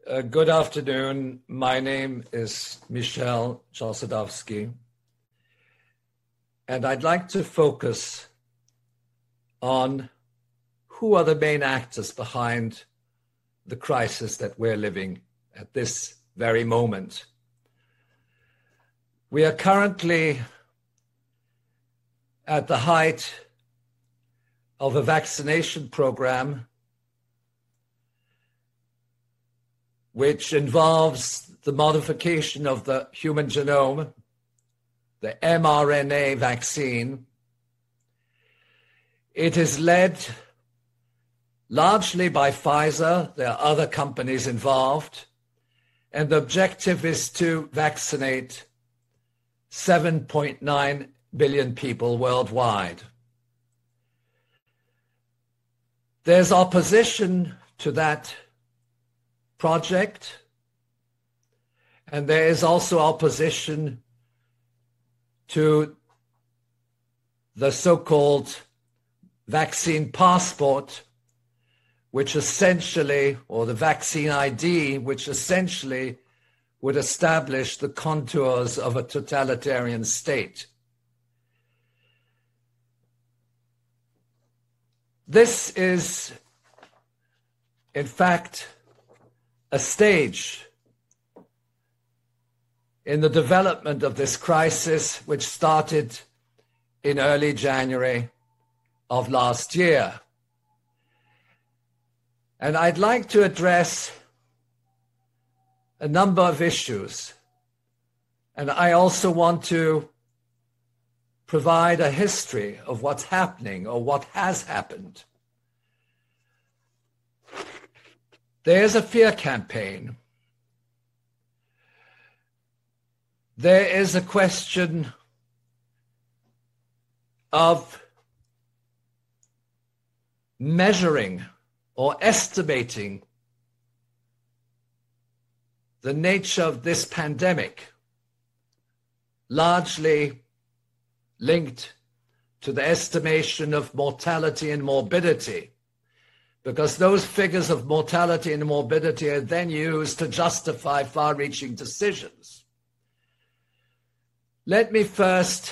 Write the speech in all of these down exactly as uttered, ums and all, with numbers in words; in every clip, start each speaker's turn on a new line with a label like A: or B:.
A: Uh, good afternoon. My name is Michel Chossudovsky, and I'd like to focus on who are the main actors behind the crisis that we're living at this very moment. We are currently at the height of a vaccination program which involves the modification of the human genome, the mRNA vaccine. It is led largely by Pfizer. There are other companies involved, and the objective is to vaccinate seven point nine billion people worldwide. There's opposition to that project, and there is also opposition to the so-called vaccine passport, which essentially, or the vaccine I D, which essentially would establish the contours of a totalitarian state. This is, in fact, a stage in the development of this crisis, which started in early January of last year. And I'd like to address a number of issues. And I also want to provide a history of what's happening or what has happened. There's a fear campaign. There is a question of measuring or estimating the nature of this pandemic, largely linked to the estimation of mortality and morbidity, because those figures of mortality and morbidity are then used to justify far-reaching decisions. Let me first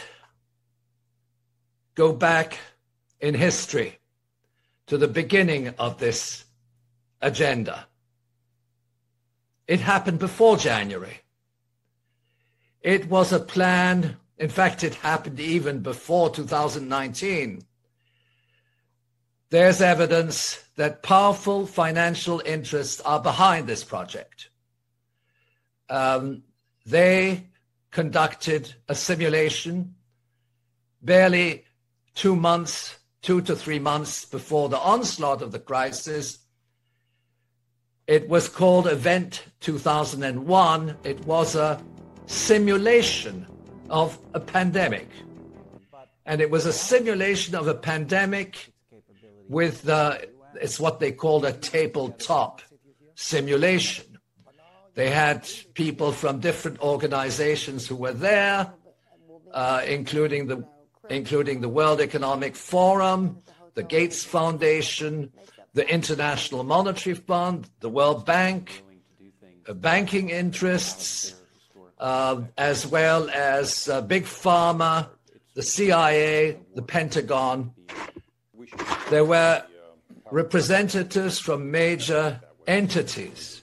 A: go back in history to the beginning of this agenda. It happened before January. It was a plan. In fact, it happened even before two thousand nineteen. There's evidence that powerful financial interests are behind this project. Um, they conducted a simulation barely two months, two to three months before the onslaught of the crisis. It was called Event two thousand one. It was a simulation of a pandemic. And it was a simulation of a pandemic with the, it's what they called a tabletop simulation. They had people from different organizations who were there, uh, including the including the World Economic Forum, the Gates Foundation, the International Monetary Fund, the World Bank, uh, banking interests, uh, as well as uh, Big Pharma, the C I A, the Pentagon. There were representatives from major entities.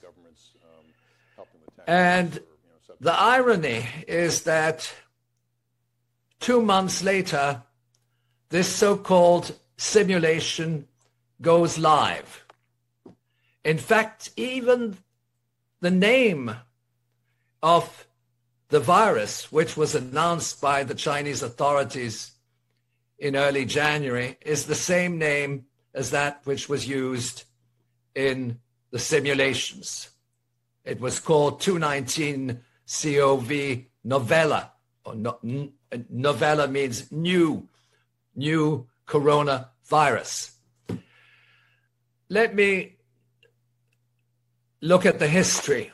A: And the irony is that two months later, this so-called simulation goes live. In fact, even the name of the virus, which was announced by the Chinese authorities in early January, is the same name as that which was used in the simulations. It was called two nineteen C O V novella, or no, n- novella means new, new coronavirus. Let me look at the history.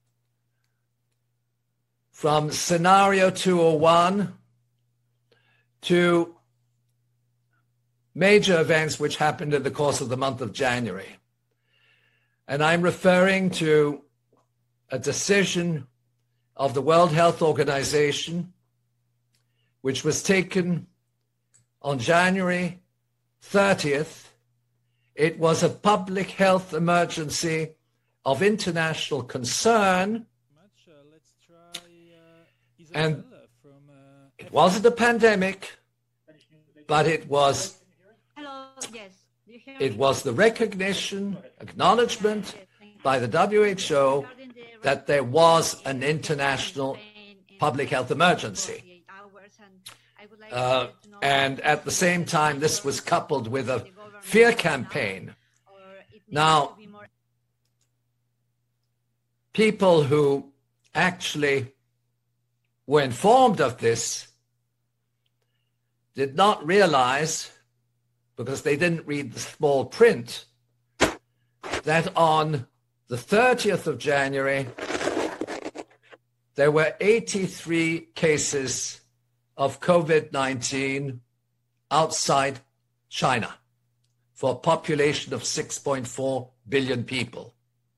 A: From scenario two oh one to major events which happened in the course of the month of January. And I'm referring to a decision of the World Health Organization, which was taken on January thirtieth. It was a public health emergency of international concern, and it wasn't a pandemic, but it was, it was the recognition, acknowledgement by the W H O that there was an international public health emergency. Uh, and at the same time, this was coupled with a fear campaign. Now, people who actually were informed of this did not realize, because they didn't read the small print, that on the thirtieth of January, there were eighty-three cases of COVID nineteen outside China for a population of six point four billion people.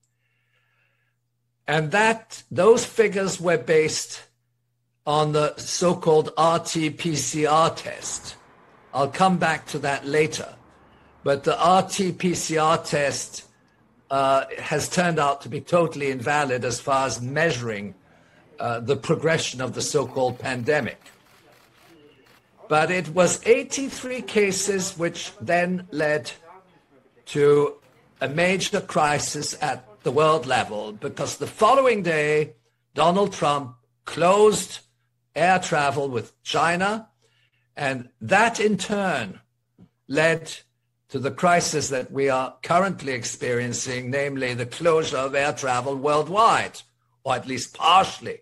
A: And that those figures were based on the so-called R T P C R test. I'll come back to that later. But the R T P C R test uh, has turned out to be totally invalid as far as measuring uh, the progression of the so-called pandemic. But it was eighty-three cases which then led to a major crisis at the world level, because the following day, Donald Trump closed air travel with China, and that in turn led to the crisis that we are currently experiencing, namely the closure of air travel worldwide, or at least partially.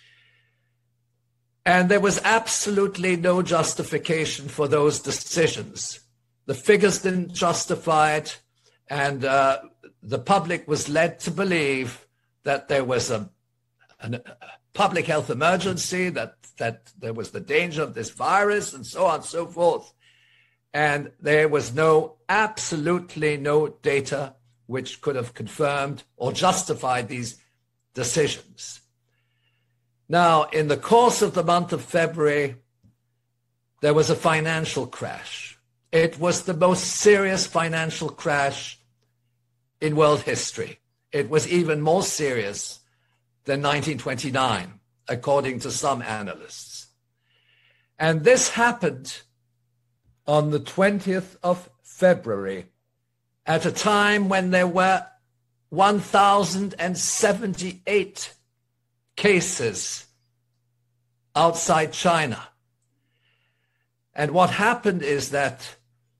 A: And there was absolutely no justification for those decisions. The figures didn't justify it, and uh, the public was led to believe that there was a, a public health emergency, that, that there was the danger of this virus, and so on and so forth. And there was no, absolutely no data which could have confirmed or justified these decisions. Now, in the course of the month of February, there was a financial crash. It was the most serious financial crash in world history. It was even more serious than nineteen twenty-nine, according to some analysts. And this happened on the twentieth of February, at a time when there were one thousand seventy-eight cases outside China. And what happened is that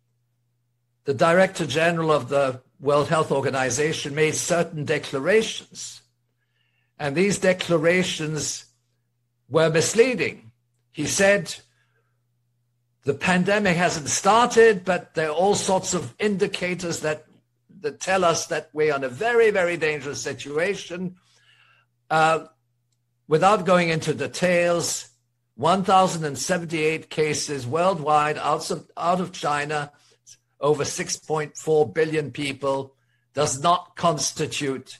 A: the Director General of the World Health Organization made certain declarations, and these declarations were misleading. He said, the pandemic hasn't started, but there are all sorts of indicators that, that tell us that we're in a very, very dangerous situation. Uh, without going into details, one thousand seventy-eight cases worldwide out of, out of China, over six point four billion people, does not constitute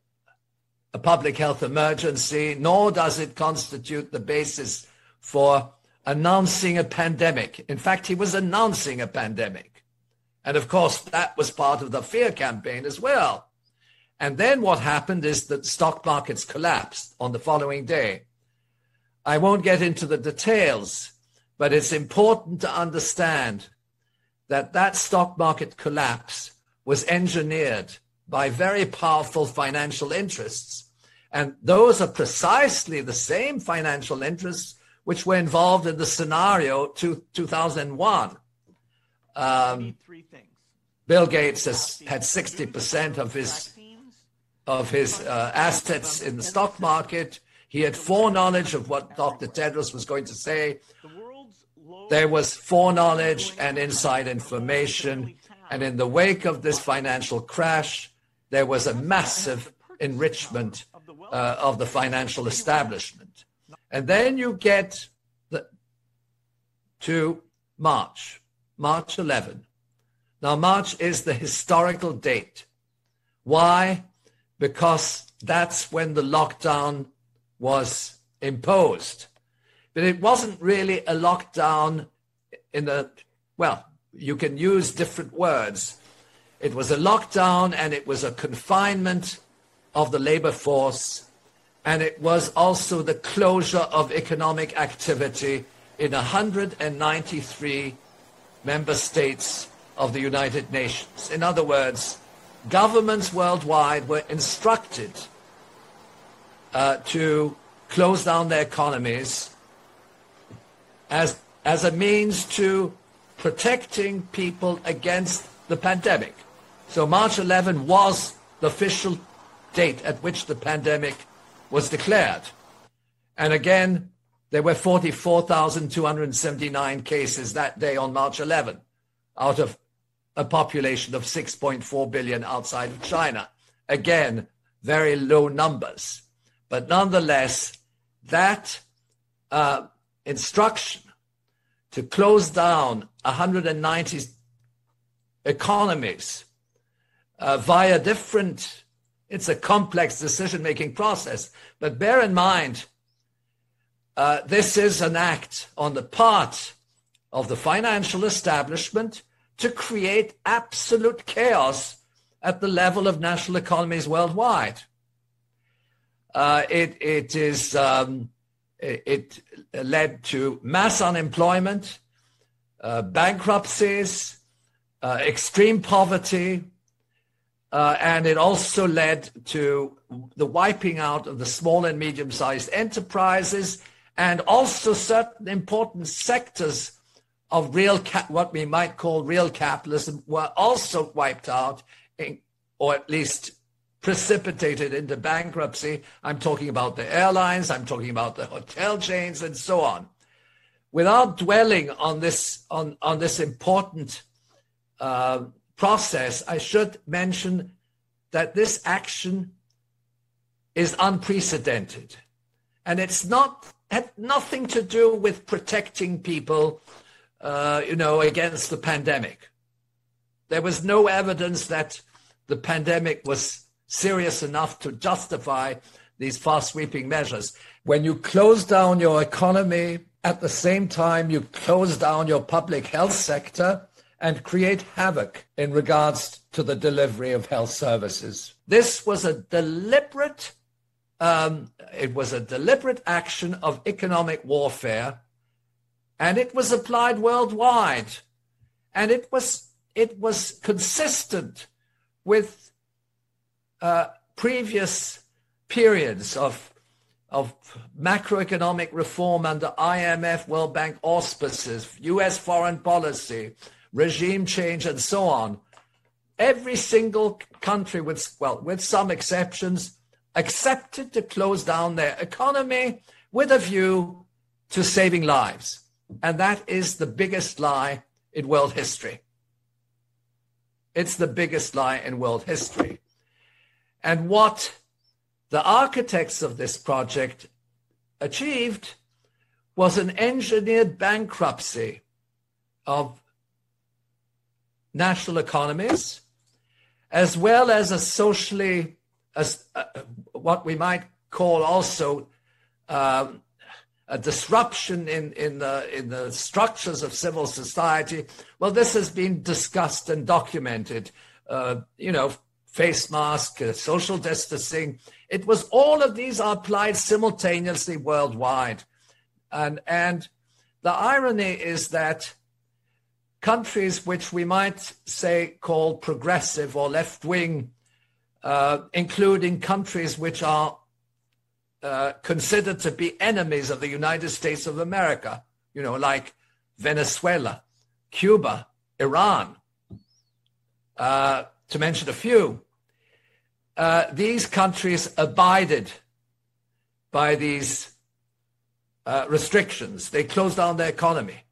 A: a public health emergency, nor does it constitute the basis for announcing a pandemic. In fact, he was announcing a pandemic. And of course, that was part of the fear campaign as well. And then what happened is that stock markets collapsed on the following day. I won't get into the details, but it's important to understand that that stock market collapse was engineered by very powerful financial interests. And those are precisely the same financial interests which were involved in the scenario to two thousand one. Um, Bill Gates has had sixty percent of his of his uh, assets in the stock market. He had foreknowledge of what Doctor Tedros was going to say. There was foreknowledge and inside information. And in the wake of this financial crash, there was a massive enrichment uh, of the financial establishment. And then you get the, to March, March eleventh. Now, March is the historical date. Why? because that's when the lockdown was imposed. But it wasn't really a lockdown in the, well, you can use different words. It was a lockdown and it was a confinement of the labor force, and it was also the closure of economic activity in one hundred ninety-three member states of the United Nations. In other words, governments worldwide were instructed uh, to close down their economies as, as a means to protecting people against the pandemic. So March eleventh was the official date at which the pandemic was declared. And again, there were forty-four thousand two hundred seventy-nine cases that day on March eleventh, out of a population of six point four billion outside of China. Again, very low numbers. But nonetheless, that uh, instruction to close down one hundred ninety economies uh, via different, it's a complex decision-making process. But bear in mind, uh, this is an act on the part of the financial establishment to create absolute chaos at the level of national economies worldwide. Uh, it, it is, um, it, it led to mass unemployment, uh, bankruptcies, uh, extreme poverty, uh, and it also led to the wiping out of the small and medium-sized enterprises, and also certain important sectors of real, cap- what we might call real capitalism were also wiped out, in, or at least precipitated into bankruptcy. I'm talking about the airlines, I'm talking about the hotel chains, and so on. Without dwelling on this, on, on this important uh, process, I should mention that this action is unprecedented. And it's not, had nothing to do with protecting people, uh, you know, against the pandemic. There was no evidence that the pandemic was serious enough to justify these fast-sweeping measures. When you close down your economy, at the same time you close down your public health sector and create havoc in regards to the delivery of health services. This was a deliberate, um, it was a deliberate action of economic warfare, and it was applied worldwide, and it was it was consistent with uh, previous periods of of macroeconomic reform under I M F, World Bank auspices, U S foreign policy, regime change, and so on. Every single country, with well, with some exceptions, accepted to close down their economy with a view to saving lives. And that is the biggest lie in world history. It's the biggest lie in world history. And what the architects of this project achieved was an engineered bankruptcy of national economies, as well as a socially, as uh, what we might call also um, a disruption in, in, the, in the structures of civil society. Well, this has been discussed and documented, uh, you know, face mask, uh, social distancing. It was all of these are applied simultaneously worldwide. And, and the irony is that countries which we might say call progressive or left-wing, uh, including countries which are uh, considered to be enemies of the United States of America, you know, like Venezuela, Cuba, Iran, uh, to mention a few. Uh, these countries abided by these uh, restrictions. They closed down their economy.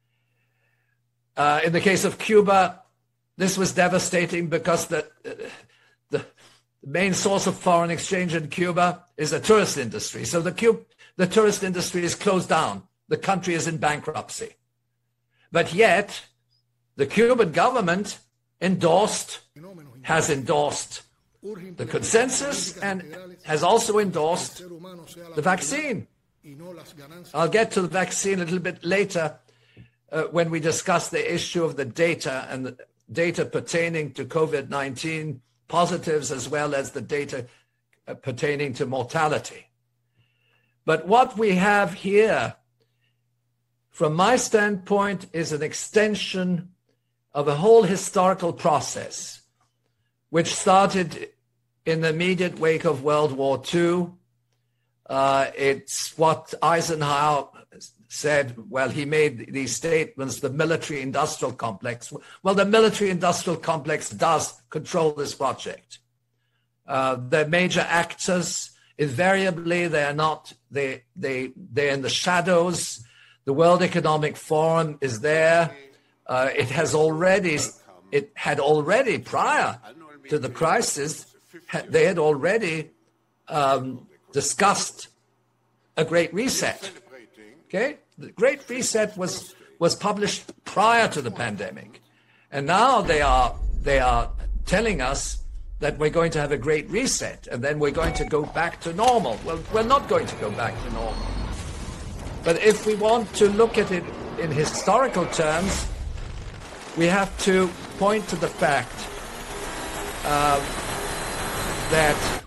A: Uh, in the case of Cuba, this was devastating because the, the main source of foreign exchange in Cuba is the tourist industry. So the, Cuba, the tourist industry is closed down. The country is in bankruptcy. But yet, the Cuban government endorsed, has endorsed the consensus and has also endorsed the vaccine. I'll get to the vaccine a little bit later uh, when we discuss the issue of the data and the data pertaining to COVID nineteen positives as well as the data uh, pertaining to mortality. But what we have here, from my standpoint, is an extension of a whole historical process, which started in the immediate wake of World War Two. Uh, it's what Eisenhower said, well, he made these statements, the military-industrial complex. Well, the military-industrial complex does control this project. Uh, the major actors, invariably, they're not, they, they, they're in the shadows. The World Economic Forum is there. Uh, it has already, it had already, prior to the crisis, they had already um, discussed a Great Reset. Okay, the Great Reset was was published prior to the pandemic, and now they are they are telling us that we're going to have a Great Reset, and then we're going to go back to normal. Well, we're not going to go back to normal. But if we want to look at it in historical terms, we have to point to the fact uh, that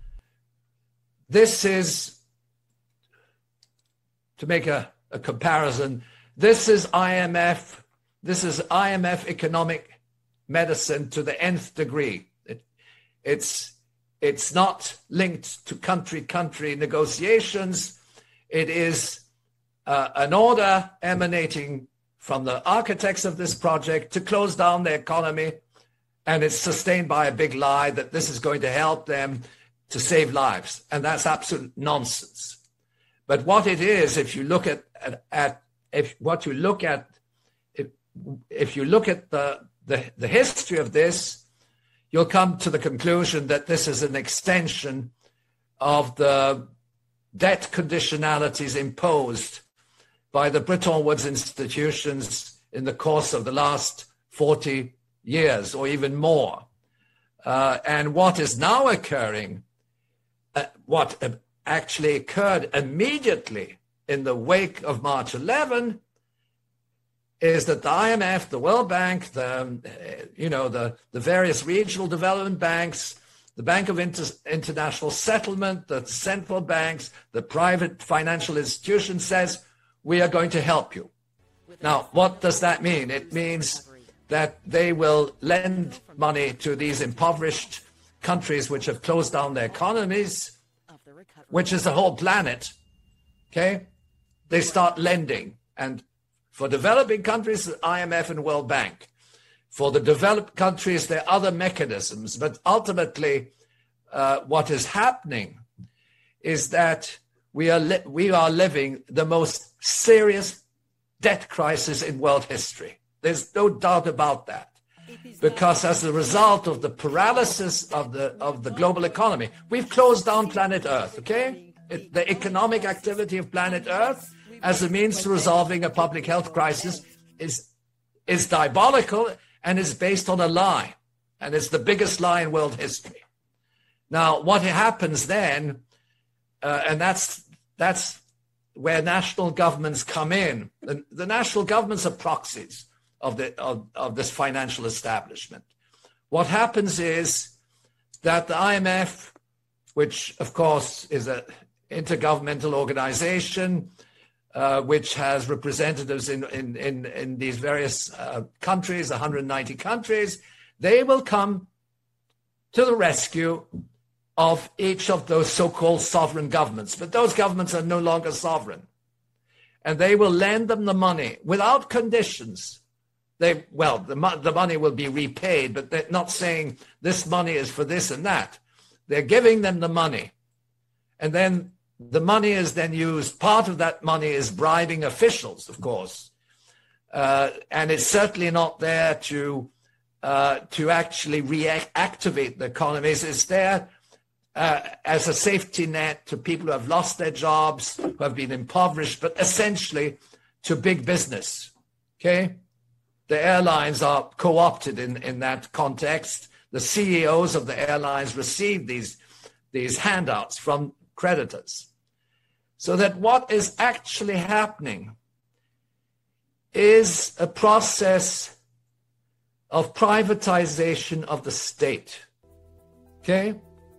A: this is, to make a, a comparison, this is I M F, this is I M F economic medicine to the nth degree. It, it's, it's not linked to country-country negotiations. It is uh, an order emanating from the architects of this project to close down the economy, and it's sustained by a big lie that this is going to help them to save lives, and that's absolute nonsense. But what it is, if you look at, at, at if what you look at, if, if you look at the, the the history of this, you'll come to the conclusion that this is an extension of the debt conditionalities imposed by the Bretton Woods institutions in the course of the last forty years or even more. Uh, and what is now occurring, uh, what uh, actually occurred immediately in the wake of March eleventh, is that the I M F, the World Bank, the, you know, the, the various regional development banks, the Bank of Inter- International Settlement, the central banks, the private financial institutions says, we are going to help you. Now, what does that mean? It means that they will lend money to these impoverished countries which have closed down their economies, which is the whole planet, okay? They start lending. And for developing countries, the I M F and World Bank. For the developed countries, there are other mechanisms. But ultimately, uh, what is happening is that we are li- we are living the most serious debt crisis in world history. There's no doubt about that. Because as a result of the paralysis of the of the global economy, we've closed down planet Earth, okay? It, the economic activity of planet Earth as a means to resolving a public health crisis is, is diabolical and is based on a lie. And it's the biggest lie in world history. Now, what happens then, uh, and that's that's where national governments come in. The, the national governments are proxies of the of, of this financial establishment. What happens is that the I M F, which of course is an intergovernmental organization, uh, which has representatives in in in, in these various uh, countries, one hundred ninety countries, they will come to the rescue of each of those so-called sovereign governments. But those governments are no longer sovereign. And they will lend them the money without conditions. They, well, the, the money will be repaid, but they're not saying this money is for this and that. They're giving them the money. And then the money is then used. Part of that money is bribing officials, of course. Uh, and it's certainly not there to, uh, to actually reactivate the economies. It's there Uh, as a safety net to people who have lost their jobs, who have been impoverished, but essentially to big business, okay? The airlines are co-opted in, in that context. the C E Os of the airlines received these, these handouts from creditors. So that what is actually happening is a process of privatization of the state. Okay?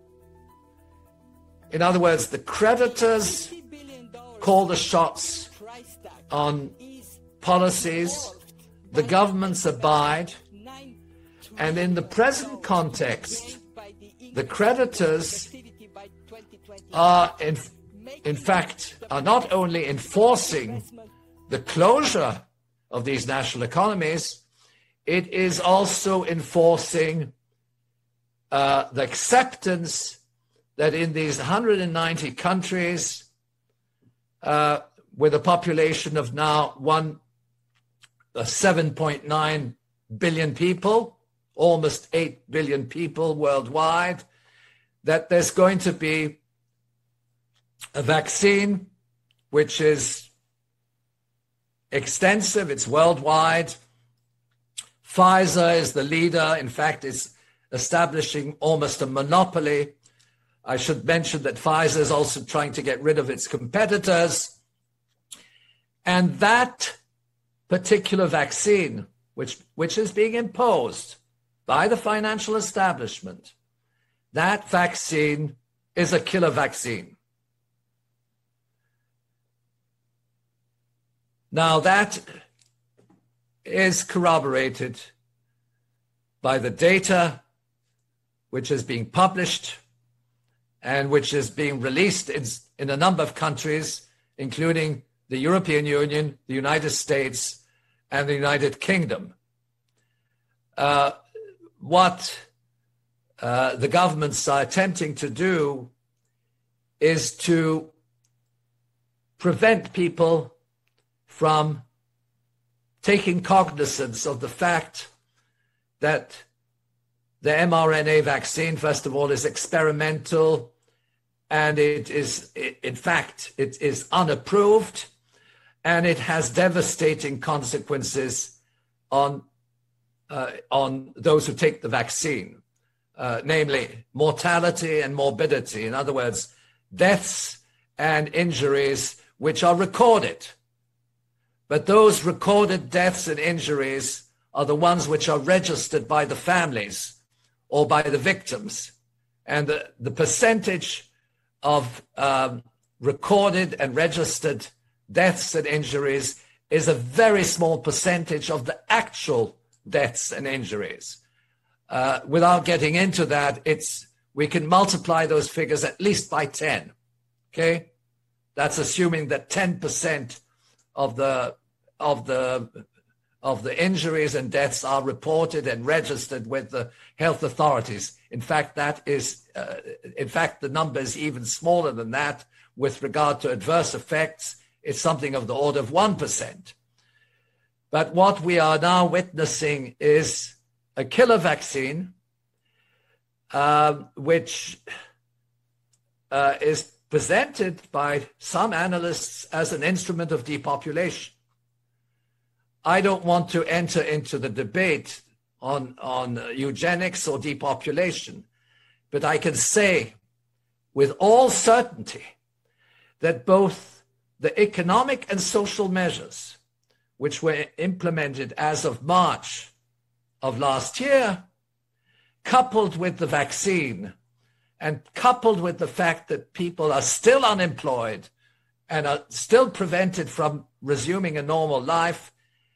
A: In other words, the creditors call the shots on policies, the governments abide, and in the present context, the creditors are in, in fact, are not only enforcing the closure of these national economies, it is also enforcing uh, the acceptance that in these one hundred ninety countries, uh, with a population of now one, uh, seven point nine billion people, almost eight billion people worldwide, that there's going to be a vaccine which is extensive, it's worldwide. Pfizer is the leader. In fact, it's establishing almost a monopoly. I should mention that Pfizer is also trying to get rid of its competitors. And that particular vaccine, which, which is being imposed by the financial establishment, that vaccine is a killer vaccine. Now, that is corroborated by the data which is being published and which is being released in, in a number of countries, including the European Union, the United States, and the United Kingdom. Uh, what uh, the governments are attempting to do is to prevent people from taking cognizance of the fact that the mRNA vaccine, first of all, is experimental, and it is, in fact, it is unapproved, and it has devastating consequences on, uh, on those who take the vaccine, uh, namely mortality and morbidity. In other words, deaths and injuries which are recorded. But those recorded deaths and injuries are the ones which are registered by the families or by the victims. And the, the percentage of um, recorded and registered deaths and injuries is a very small percentage of the actual deaths and injuries. Uh, without getting into that, it's we can multiply those figures at least by ten. Okay, that's assuming that ten percent of the of the of the injuries and deaths are reported and registered with the health authorities. In fact, that is, uh, in fact, the number is even smaller than that with regard to adverse effects. It's something of the order of one percent. But what we are now witnessing is a killer vaccine, uh, which uh, is presented by some analysts as an instrument of depopulation. I don't want to enter into the debate on, on eugenics or depopulation, but I can say with all certainty that both the economic and social measures which were implemented as of March of last year, coupled with the vaccine and coupled with the fact that people are still unemployed and are still prevented from resuming a normal life,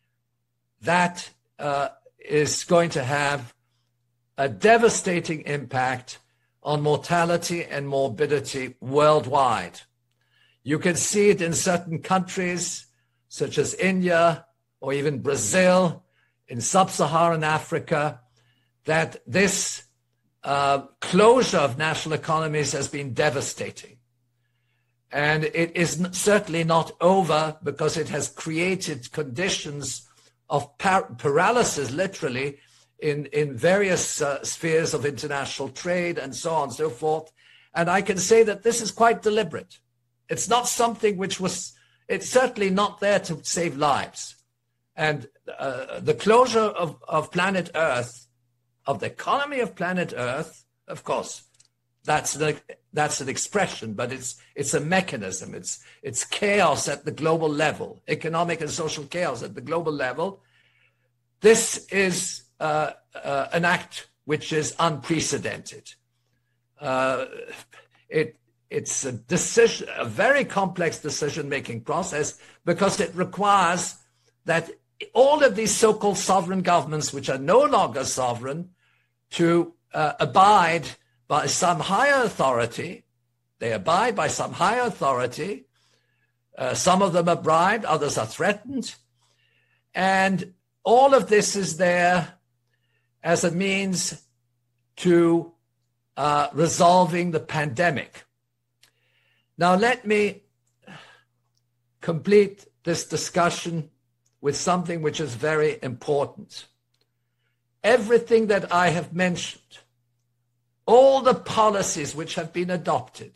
A: that uh, is going to have a devastating impact on mortality and morbidity worldwide. You can see it in certain countries, such as India or even Brazil, in sub-Saharan Africa, that this uh, closure of national economies has been devastating. And it is certainly not over, because it has created conditions of par- paralysis, literally, in, in various uh, spheres of international trade and so on and so forth. And I can say that this is quite deliberate. It's not something which was, it's certainly not there to save lives. And uh, the closure of, of planet Earth of the economy of planet Earth, of course, that's the, that's an expression, but it's it's a mechanism. It's it's chaos at the global level, economic and social chaos at the global level. This is uh, uh, an act which is unprecedented. Uh, it it's a decision, a very complex decision-making process, because it requires that all of these so-called sovereign governments, which are no longer sovereign, to uh, abide by some higher authority. They abide by some higher authority. Uh, some of them are bribed, others are threatened. And all of this is there as a means to uh, resolving the pandemic. Now, let me complete this discussion with something which is very important. Everything that I have mentioned, all the policies which have been adopted,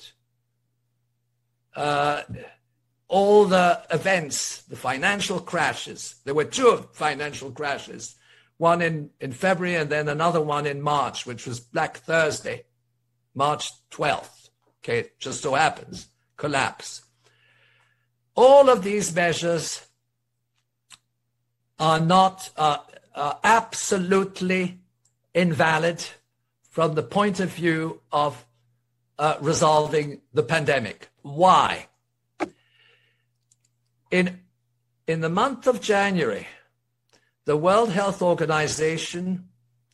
A: uh, all the events, the financial crashes, there were two financial crashes, one in, in February and then another one in March, which was Black Thursday, March twelfth, okay, it just so happens, collapse. All of these measures are not, uh, are absolutely invalid from the point of view of uh, resolving the pandemic. Why? In, in the month of January, the World Health Organization,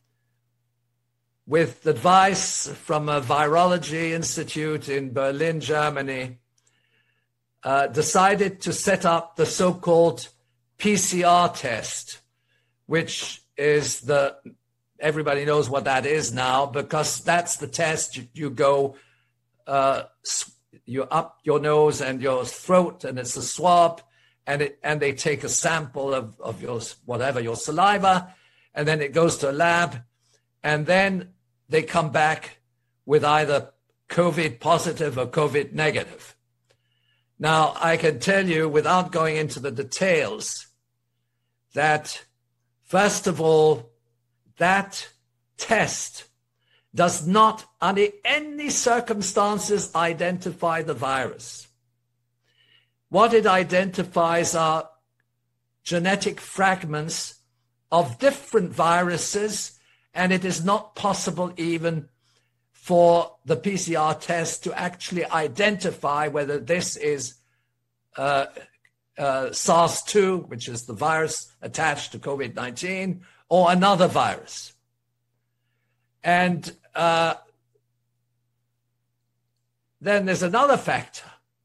A: with advice from a virology institute in Berlin, Germany, uh, decided to set up the so-called P C R test, which is the, everybody knows what that is now, because that's the test. You, you go, uh, you up your nose and your throat, and it's a swab, and it, and they take a sample of, of your, whatever, your saliva, and then it goes to a lab, and then they come back with either COVID positive or COVID negative. Now, I can tell you, without going into the details, that first of all, that test does not, under any circumstances, identify the virus. What it identifies are genetic fragments of different viruses, and it is not possible even for the P C R test to actually identify whether this is uh, uh, SARS two, which is the virus attached to COVID nineteen, or another virus. And uh, then there's another factor.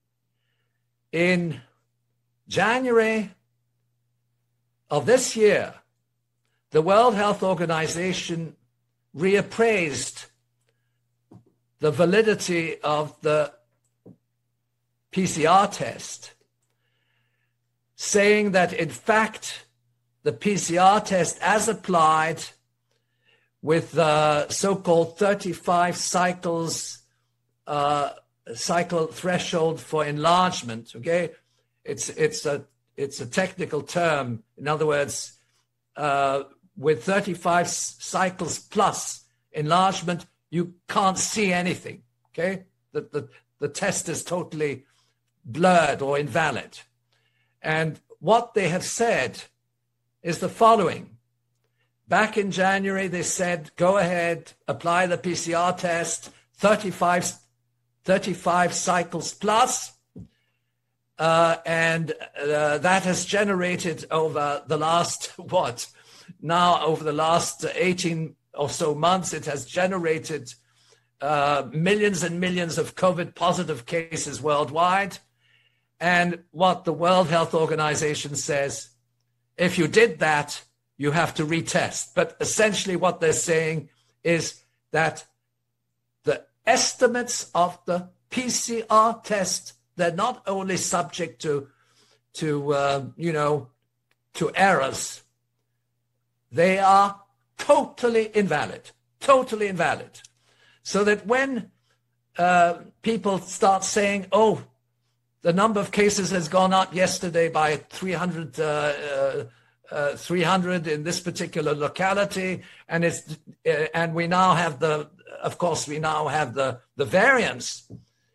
A: In January of this year, the World Health Organization reappraised the validity of the P C R test, saying that, in fact, the P C R test, as applied with the so-called thirty-five cycles uh, cycle threshold for enlargement, okay? It's, it's, a, it's a technical term. In other words, uh, with thirty-five cycles plus enlargement, you can't see anything, okay? The, the, the test is totally blurred or invalid. And what they have said is the following. Back in January, they said, go ahead, apply the P C R test, thirty-five, thirty-five cycles plus, uh, and uh, that has generated over the last, what, now over the last eighteen or so months, it has generated uh, millions and millions of COVID positive cases worldwide. And what the World Health Organization says, if you did that, you have to retest. But essentially what they're saying is that the estimates of the P C R test, they're not only subject to, to uh, you know, to errors, they are totally invalid, totally invalid. So that when uh, people start saying, oh, the number of cases has gone up yesterday by three hundred uh, uh, uh, three hundred in this particular locality, and it's uh, and we now have the, of course, we now have the the variants.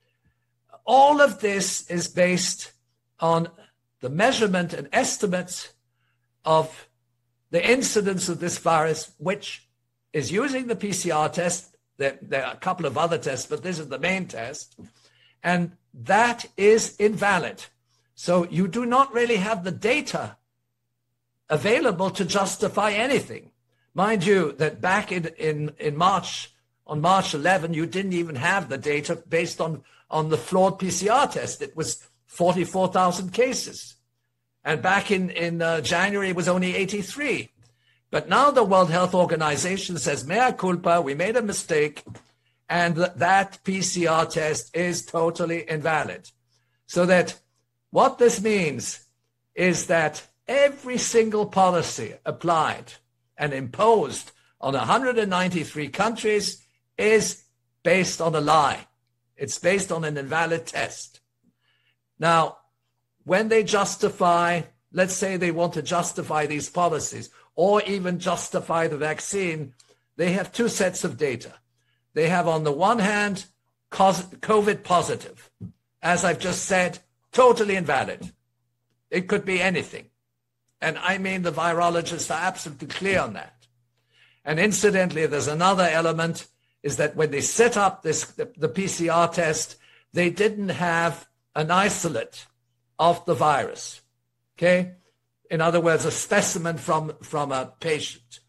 A: All of this is based on the measurement and estimates of the incidence of this virus, which is using the P C R test. There, there are a couple of other tests, but this is the main test, and that is invalid. So you do not really have the data available to justify anything. Mind you, that back in, in, in March, on March eleventh, you didn't even have the data based on, on the flawed P C R test. It was forty-four thousand cases. And back in, in uh, January, it was only eighty-three. But now the World Health Organization says, mea culpa, we made a mistake, and th- that P C R test is totally invalid. So that what this means is that every single policy applied and imposed on one hundred ninety-three countries is based on a lie. It's based on an invalid test. Now, when they justify, let's say they want to justify these policies or even justify the vaccine, they have two sets of data. They have, on the one hand, COVID positive. As I've just said, totally invalid. It could be anything. And I mean, the virologists are absolutely clear on that. And incidentally, there's another element, is that when they set up this, the, the P C R test, they didn't have an isolate of the virus. Okay? In other words, a specimen from, from a patient,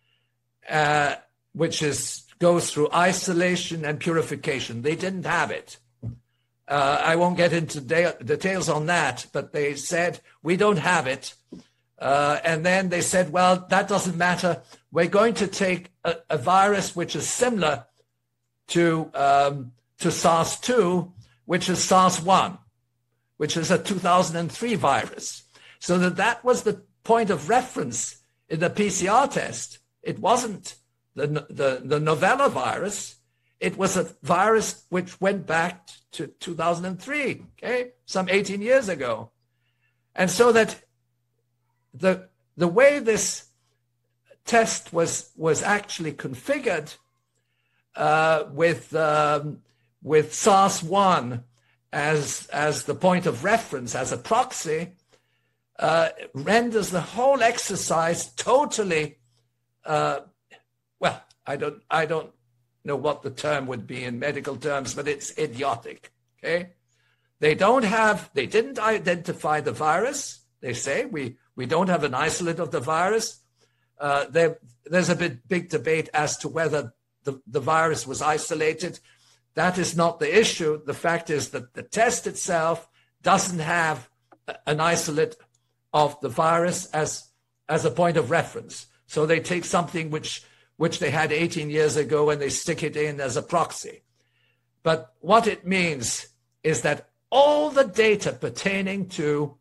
A: uh, which is goes through isolation and purification. They didn't have it. Uh, I won't get into de- details on that, but they said, we don't have it. Uh, and then they said, well, that doesn't matter. We're going to take a, a virus which is similar to, um, to SARS two, which is SARS one, which is a two thousand three virus. So that that was the point of reference in the P C R test. It wasn't the, the, the novella virus. It was a virus which went back to two thousand three, okay, some eighteen years ago. And so that the, the way this test was, was actually configured uh, with, um, with SARS one as, as the point of reference, as a proxy, uh, renders the whole exercise totally, uh, well, I don't, I don't, know what the term would be in medical terms, but it's idiotic, okay? They don't have, they didn't identify the virus. They say, we, we don't have an isolate of the virus. Uh, there, there's a bit, big debate as to whether the, the virus was isolated. That is not the issue. The fact is that the test itself doesn't have an isolate of the virus as, as a point of reference. So they take something which which they had eighteen years ago, and they stick it in as a proxy. But what it means is that all the data pertaining to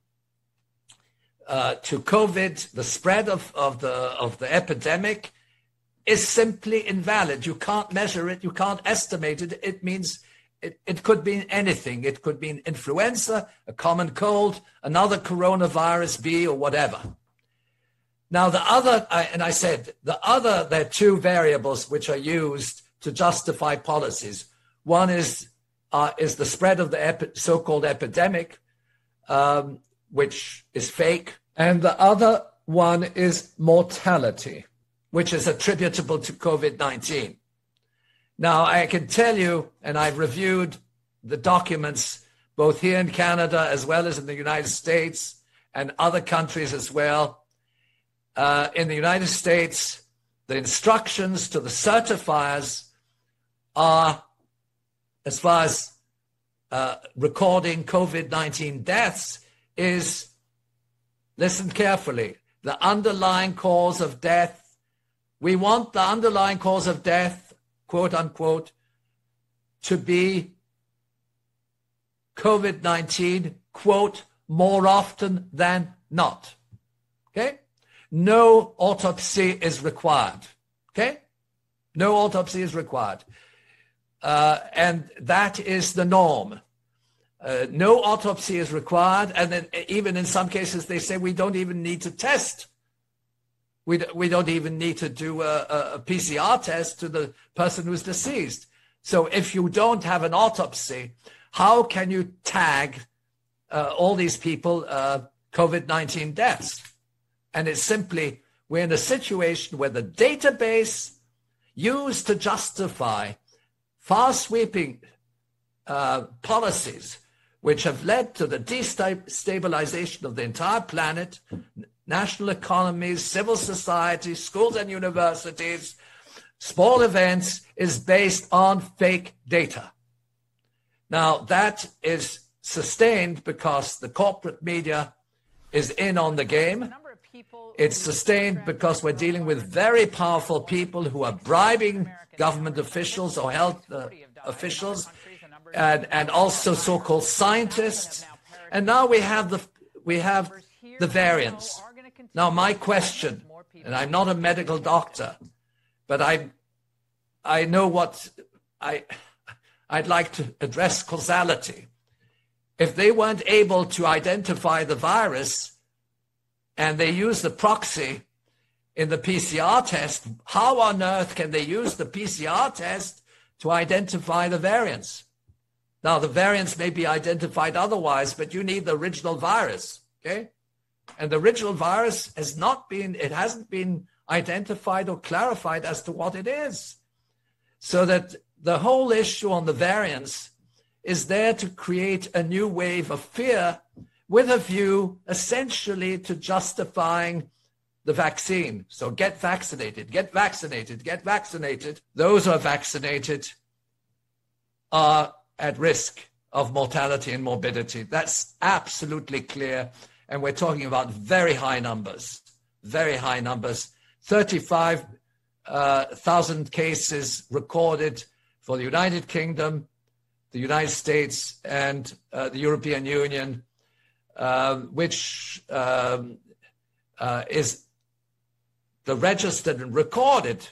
A: uh, to COVID, the spread of, of the of the epidemic, is simply invalid. You can't measure it. You can't estimate it. It means it, it could be anything. It could be an influenza, a common cold, another coronavirus B, or whatever. Now, the other, and I said, the other, there are two variables which are used to justify policies. One is uh, is the spread of the epi- so-called epidemic, um, which is fake. And the other one is mortality, which is attributable to COVID nineteen. Now, I can tell you, and I've reviewed the documents both here in Canada as well as in the United States and other countries as well. Uh, in the United States, the instructions to the certifiers are, as far as uh, recording COVID nineteen deaths, is, listen carefully, the underlying cause of death. We want the underlying cause of death, quote unquote, to be COVID nineteen, quote, more often than not. Okay? No autopsy is required, okay? No autopsy is required. Uh, and that is the norm. Uh, no autopsy is required. And then even in some cases, they say we don't even need to test We, we don't even need to do a, a P C R test to the person who's deceased. So if you don't have an autopsy, how can you tag uh, all these people uh, COVID nineteen deaths? And it's simply, we're in a situation where the database used to justify far-sweeping uh, policies, which have led to the destabilization of the entire planet, national economies, civil society, schools and universities, small events, is based on fake data. Now, that is sustained because the corporate media is in on the game. It's sustained because we're dealing with very powerful people who are bribing government officials or health uh, officials and, and also so-called scientists. And now we have the, we have the variants. Now, my question, and I'm not a medical doctor, but I, I know what I, I'd like to address causality. If they weren't able to identify the virus and they use the proxy in the P C R test, how on earth can they use the P C R test to identify the variants? Now, the variants may be identified otherwise, but you need the original virus, okay? And the original virus has not been, it hasn't been identified or clarified as to what it is. So that the whole issue on the variants is there to create a new wave of fear with a view essentially to justifying the vaccine. So get vaccinated, get vaccinated, get vaccinated. Those who are vaccinated are at risk of mortality and morbidity. That's absolutely clear. And we're talking about very high numbers, very high numbers. thirty-five thousand uh, cases recorded for the United Kingdom, the United States, and uh, the European Union, uh, which um, uh, is the registered and recorded.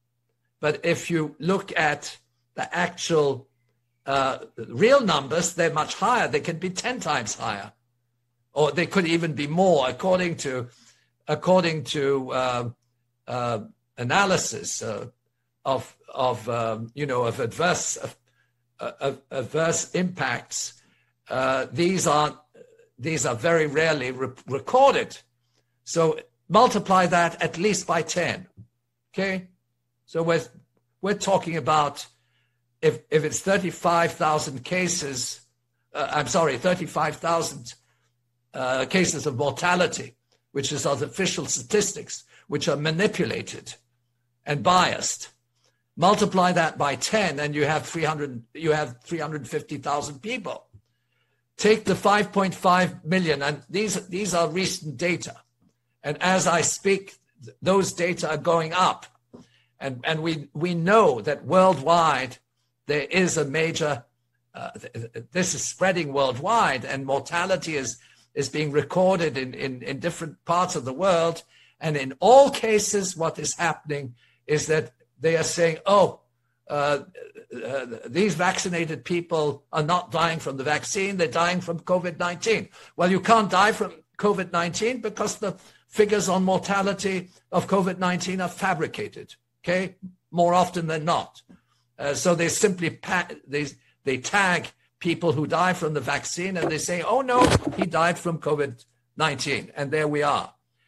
A: But if you look at the actual uh, real numbers, they're much higher. They can be ten times higher, or they could even be more, according to according to uh, uh, analysis uh, of of um, you know of adverse of, of adverse impacts. Uh, these are these are very rarely re- recorded. So multiply that at least by ten. Okay, so we're we're talking about if if it's thirty-five thousand cases. Uh, I'm sorry, thirty-five thousand uh, cases of mortality, which is our official statistics, which are manipulated and biased. Multiply that by ten, and you have three hundred. You have three hundred fifty thousand people. Take the five point five million, and these these are recent data. And as I speak, those data are going up, and and we we know that worldwide there is a major. Uh, this is spreading worldwide, and mortality is is being recorded in, in in different parts of the world. And in all cases, what is happening is that they are saying, oh, uh, uh, these vaccinated people are not dying from the vaccine, they're dying from COVID nineteen. Well, you can't die from COVID nineteen because the figures on mortality of COVID nineteen are fabricated, okay, more often than not. Uh, so they simply, pa- they, they tag people who die from the vaccine and they say, oh no, he died from COVID nineteen, and there we are.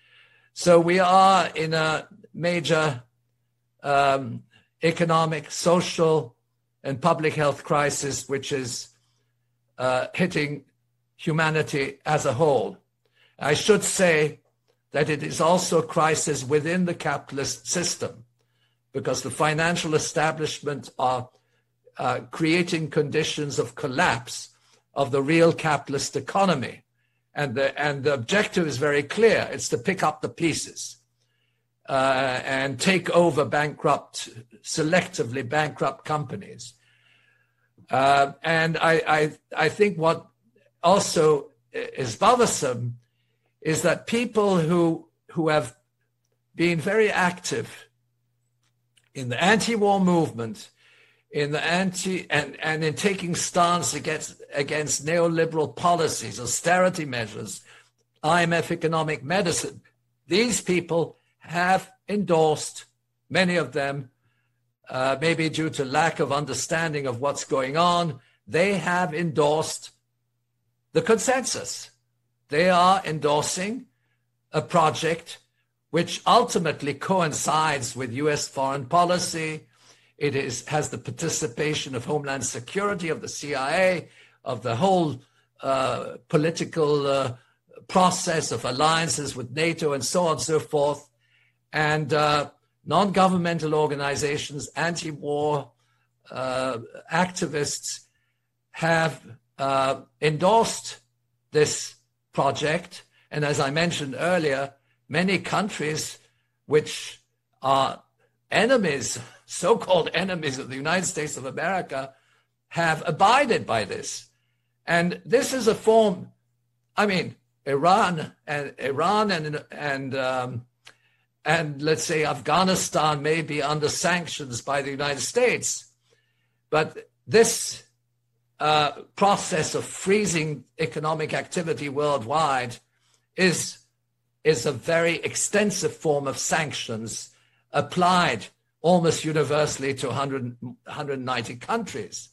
A: So we are in a major um, economic, social, and public health crisis, which is uh, hitting humanity as a whole. I should say that it is also a crisis within the capitalist system, because the financial establishment are uh, creating conditions of collapse of the real capitalist economy. And the, and the objective is very clear. It's to pick up the pieces uh, and take over bankrupt, selectively bankrupt companies. Uh, and I, I, I think what also is bothersome is that people who, who have been very active in the anti-war movement, in the anti and, and in taking stance against against neoliberal policies, austerity measures, I M F economic medicine, these people have endorsed, many of them, uh, maybe due to lack of understanding of what's going on, they have endorsed the consensus. They are endorsing a project which ultimately coincides with U S foreign policy. It is, has the participation of Homeland Security, of the C I A, of the whole uh, political uh, process of alliances with NATO and so on and so forth. And uh, non-governmental organizations, anti-war uh, activists have uh, endorsed this project. And as I mentioned earlier, many countries which are enemies, so-called enemies of the United States of America, have abided by this. And this is a form, I mean, Iran and Iran and and um, and let's say Afghanistan may be under sanctions by the United States, but this uh, process of freezing economic activity worldwide is is a very extensive form of sanctions applied almost universally to one hundred, one hundred ninety countries.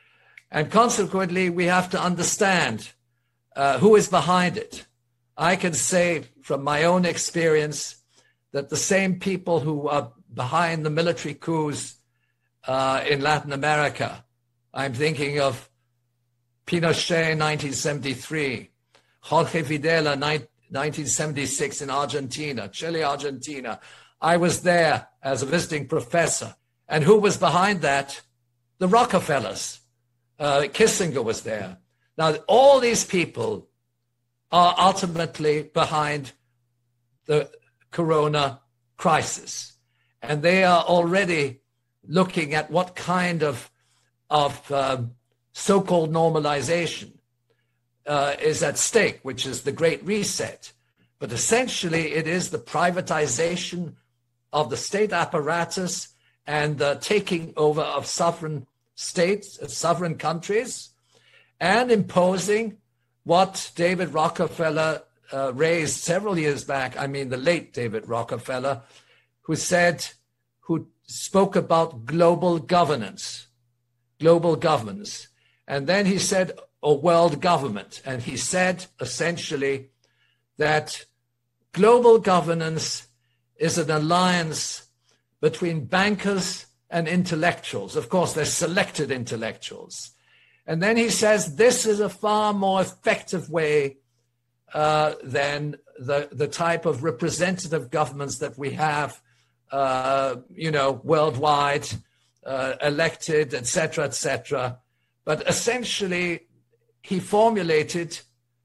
A: And consequently, we have to understand uh, who is behind it. I can say from my own experience that the same people who are behind the military coups uh, in Latin America, I'm thinking of Pinochet in nineteen seventy-three, Jorge Videla in nineteen seventy-six in Argentina, Chile, Argentina. I was there as a visiting professor. And who was behind that? The Rockefellers. Uh, Kissinger was there. Now, all these people are ultimately behind the corona crisis. And they are already looking at what kind of, of um, so-called normalization uh, is at stake, which is the Great Reset. But essentially, it is the privatization of the state apparatus and the taking over of sovereign states, uh, sovereign countries, and imposing what David Rockefeller uh, raised several years back. I mean, the late David Rockefeller, who said, who spoke about global governance, global governance. And then he said, a world government. And he said, essentially, that global governance is an alliance between bankers and intellectuals. Of course, they're selected intellectuals. And then he says this is a far more effective way uh, than the, the type of representative governments that we have, uh, you know, worldwide, uh, elected, et cetera, et cetera. But essentially, he formulated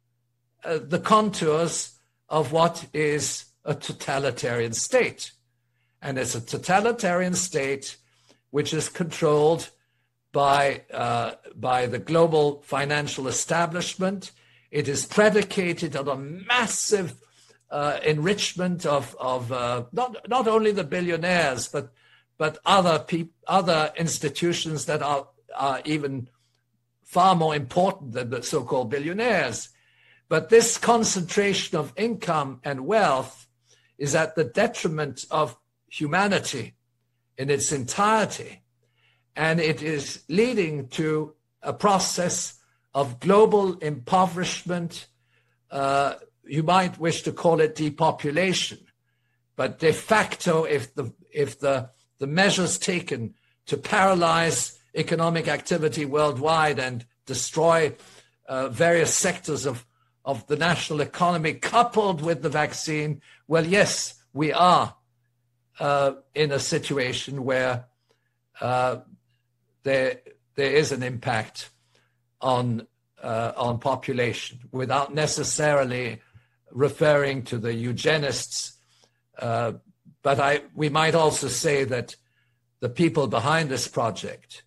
A: uh, the contours of what is a totalitarian state. And it's a totalitarian state which is controlled by, uh, by the global financial establishment. It is predicated on a massive uh, enrichment of, of uh, not, not only the billionaires, but, but other, peop- other institutions that are, are even far more important than the so-called billionaires. But this concentration of income and wealth is at the detriment of humanity in its entirety. And it is leading to a process of global impoverishment. Uh, you might wish to call it depopulation, but de facto, if the if the, the measures taken to paralyze economic activity worldwide and destroy uh, various sectors of, of the national economy, coupled with the vaccine, well, yes, we are uh, in a situation where uh, there there is an impact on uh, on population, without necessarily referring to the eugenists. Uh, but I we might also say that the people behind this project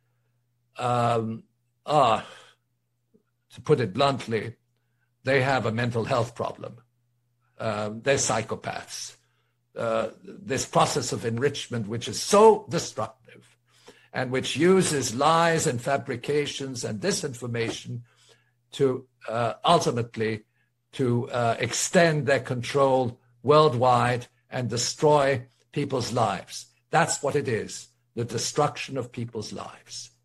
A: um, are, to put it bluntly, they have a mental health problem. Um, they're psychopaths. Uh, this process of enrichment, which is so destructive and which uses lies and fabrications and disinformation to uh, ultimately to uh, extend their control worldwide and destroy people's lives. That's what it is, the destruction of people's lives.